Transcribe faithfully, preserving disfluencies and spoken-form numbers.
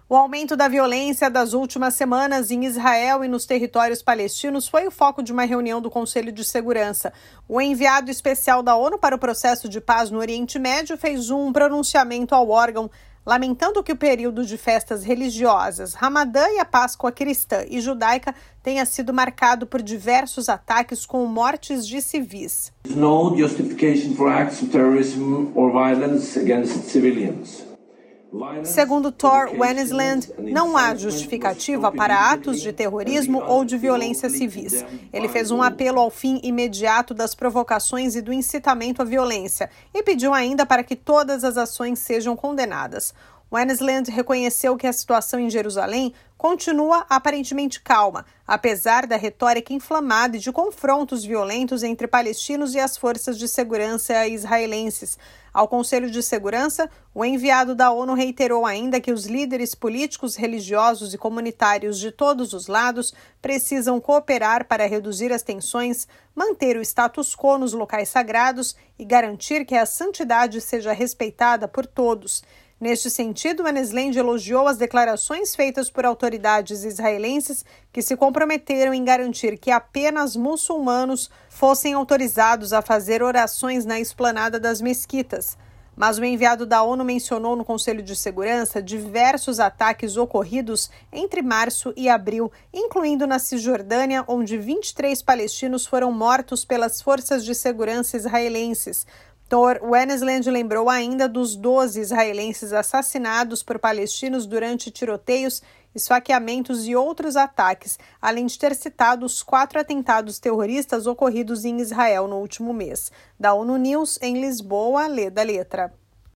O aumento da violência das últimas semanas em Israel e nos territórios palestinos foi o foco de uma reunião do Conselho de Segurança. O enviado especial da ONU para o processo de paz no Oriente Médio fez um pronunciamento ao órgão, lamentando que o período de festas religiosas, Ramadã e a Páscoa cristã e judaica, tenha sido marcado por diversos ataques com mortes de civis. No justification for acts of terrorism or violence against civilians. Segundo Tor Wennesland, não há justificativa para atos de terrorismo ou de violência civis. Ele fez um apelo ao fim imediato das provocações e do incitamento à violência e pediu ainda para que todas as ações sejam condenadas. Wennesland reconheceu que a situação em Jerusalém continua aparentemente calma, apesar da retórica inflamada e de confrontos violentos entre palestinos e as forças de segurança israelenses. Ao Conselho de Segurança, o enviado da ONU reiterou ainda que os líderes políticos, religiosos e comunitários de todos os lados precisam cooperar para reduzir as tensões, manter o status quo nos locais sagrados e garantir que a santidade seja respeitada por todos. Neste sentido, Wennesland elogiou as declarações feitas por autoridades israelenses que se comprometeram em garantir que apenas muçulmanos fossem autorizados a fazer orações na esplanada das mesquitas. Mas o enviado da ONU mencionou no Conselho de Segurança diversos ataques ocorridos entre março e abril, incluindo na Cisjordânia, onde vinte e três palestinos foram mortos pelas forças de segurança israelenses. Tor Wennesland lembrou ainda dos doze israelenses assassinados por palestinos durante tiroteios, esfaqueamentos e outros ataques, além de ter citado os quatro atentados terroristas ocorridos em Israel no último mês. Da ONU News, em Lisboa, Leda Letra.